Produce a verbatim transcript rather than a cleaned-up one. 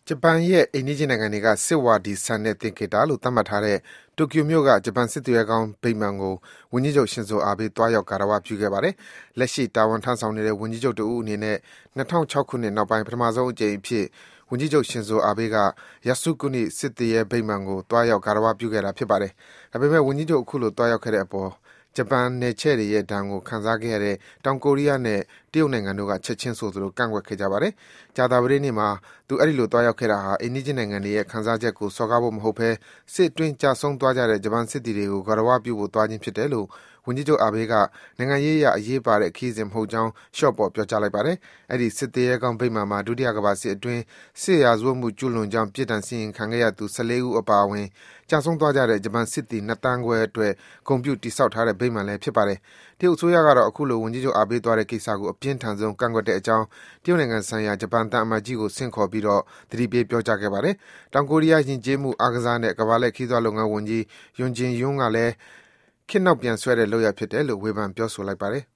ဂျပန်ရဲ့အိမ်နီးချင်းနိုင်ငံတွေကစစ်ဝါဒီဆန်တဲ့သင်္ကေတလို့သတ်မှတ်ထားတဲ့တိုကျိုမြို့ကဂျပန်စစ်သူရဲကောင်းဗိမာန်ကိုဝန်ကြီးချုပ်ရှင်ဇိုအာဘေးသွားရောက်ဂါရဝပြုခဲ့ပါတယ်။လက်ရှိတာဝန်ထမ်းဆောင်နေတဲ့ဝန်ကြီးချုပ်တဦးအနေနဲ့၂၀၀၆ခုနှစ်နောက်ပိုင်းပထမဆုံးအကြိမ်အဖြစ်ဝန်ကြီးချုပ်ရှင်ဇိုအာဘေးကယာစုကုနိစစ်သူရဲဗိမာန်ကိုသွားရောက်ဂါရဝပြုခဲ့တာဖြစ်ပါတယ်။ဒါပေမဲ့ဝန်ကြီးချုပ်အခုလိုသွားရောက်ခဲ့တဲ့အပေါ်ဂျပန်နယ်ချဲ့တွေရဲ့ဒဏ်ကိုခံစားခဲ့ရတဲ့တောင်ကိုရီးယားနဲ့တရုတ်နိုင်ငံတို့ကချက်ချင်းဆိုသလိုကန့်ကွက်ခဲ့ကြပါတယ်။ကြာသပတေးနေ့မှာသူအဲဒီလိုသွားရောက်ခဲ့တာဟာအိမ်နီးချင်းနိုင်ငံတွေရဲ့ခံစားချက်ကိုစော်ကားဖို့မဟုတ်ဘဲစစ်အတွင်းကြာဆုံးသွားကြတဲ့ဂျပန်စစ်သည်တွေကိုဂါရဝပြုဖို့သွားခြင်းဖြစ်တယ်လို့ဝန်ကြီးချုပ်အာဘေးကနိုင်ငံရေးအရအရေးပါတဲ့ခရီးစဉ်မဟုတ်ကြောင်းရှော့ပေါ့ပြောကြားလိုက်ပါတယ်။အဲဒီစစ်သည်ရဲကောင်းဗိမာန်မှာဒုတိယကမ္ဘာစစ်အတွင်းစစ်ရာဇဝတ်မှုကျူးလွန်ကြောင်းပြစ်ဒဏ်စီရင်ခံခဲ့ရသူ၁၄ဦးအပါအဝင်ကြာဆုံးသွားကြတဲ့ဂျပန်စစ်သည်၂သန်းခွဲအတွက်ဂုဏ်ပြုတည်ဆောက်ထားတဲ့ဗိမာန်လည်းဖြစ်ပါတယ်။တရုတ်အစိုးရကတော့အခုလိုဝန်ကြီးချုပ်အာဘေးသွားတဲ့ကိစ္စကိုအပြင်းထန်ဆုံးကန့်ကွက်တဲ့အကြောင်းတရုတ်နိုင်ငံဆိုင်ရာဂျပန်သံအမတ်ကြီးကိုဆင့်ခေါ်ပြီးတော့သတိပေးပြောကြားခဲ့ပါတယ်။တောင်ကိုရီးယားယဉ်ကျေးမှုအားကစားနဲ့ကမ္ဘာလှည့်ခရီးသွားလုပ်ငန်းဝန်ကြီး Yoon Jin-young ကလည်းခေတ်နောက်ပြန်ဆွဲတဲ့လုပ်ရပ်ဖြစ်တယ်လို့ဝေဖန်ပြောဆိုလိုက်ပါတယ်